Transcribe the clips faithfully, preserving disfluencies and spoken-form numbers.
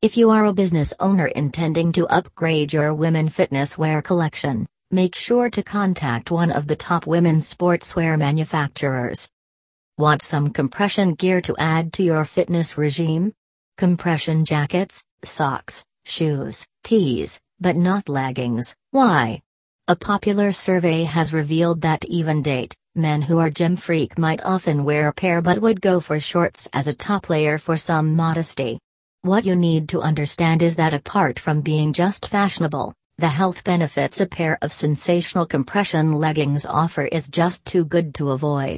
If you are a business owner intending to upgrade your women fitness wear collection, make sure to contact one of the top women's sportswear manufacturers. Want some compression gear to add to your fitness regime? Compression jackets, socks, shoes, tees, but not leggings. Why? A popular survey has revealed that even date men who are gym freak might often wear a pair but would go for shorts as a top layer for some modesty. What you need to understand is that apart from being just fashionable, the health benefits a pair of sensational compression leggings offer is just too good to avoid.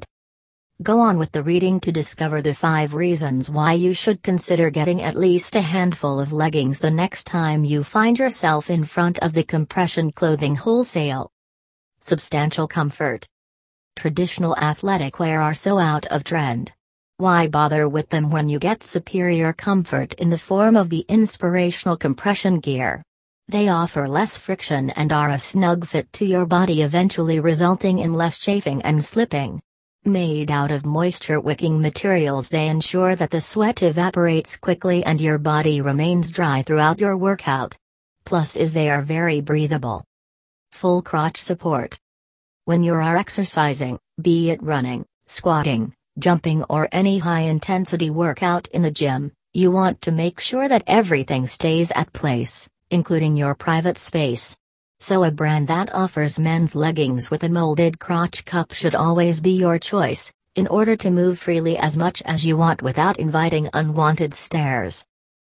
Go on with the reading to discover the five reasons why you should consider getting at least a handful of leggings the next time you find yourself in front of the compression clothing wholesale. Substantial comfort. Traditional athletic wear are so out of trend. Why bother with them when you get superior comfort in the form of the inspirational compression gear? They offer less friction and are a snug fit to your body, eventually resulting in less chafing and slipping. Made out of moisture-wicking materials, they ensure that the sweat evaporates quickly and your body remains dry throughout your workout. Plus is they are very breathable. Full crotch support. When you are exercising, be it running, squatting, jumping or any high-intensity workout in the gym, you want to make sure that everything stays at place, including your private space. So a brand that offers men's leggings with a molded crotch cup should always be your choice, in order to move freely as much as you want without inviting unwanted stares.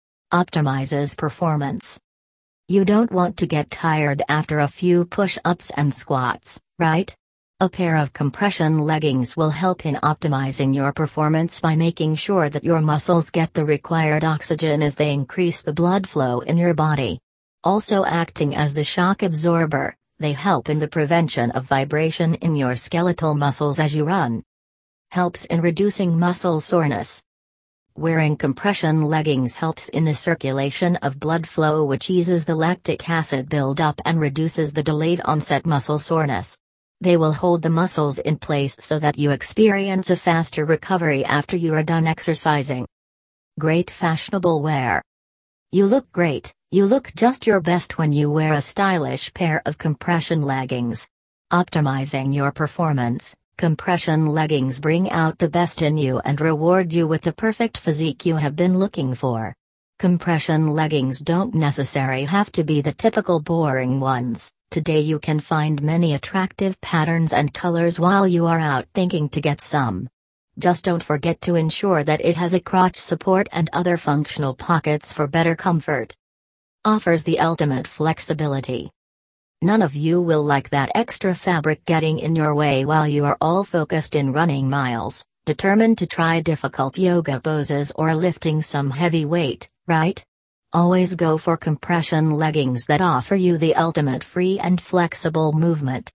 Optimizes performance. You don't want to get tired after a few push-ups and squats, right? A pair of compression leggings will help in optimizing your performance by making sure that your muscles get the required oxygen as they increase the blood flow in your body. Also acting as the shock absorber, they help in the prevention of vibration in your skeletal muscles as you run. Helps in reducing muscle soreness. Wearing compression leggings helps in the circulation of blood flow, which eases the lactic acid buildup and reduces the delayed onset muscle soreness. They will hold the muscles in place so that you experience a faster recovery after you are done exercising. Great fashionable wear. You look great, you look just your best when you wear a stylish pair of compression leggings. Optimizing your performance, compression leggings bring out the best in you and reward you with the perfect physique you have been looking for. Compression leggings don't necessarily have to be the typical boring ones. Today you can find many attractive patterns and colors while you are out thinking to get some. Just don't forget to ensure that it has a crotch support and other functional pockets for better comfort. Offers the ultimate flexibility. None of you will like that extra fabric getting in your way while you are all focused in running miles, determined to try difficult yoga poses or lifting some heavy weight, right? Always go for compression leggings that offer you the ultimate free and flexible movement.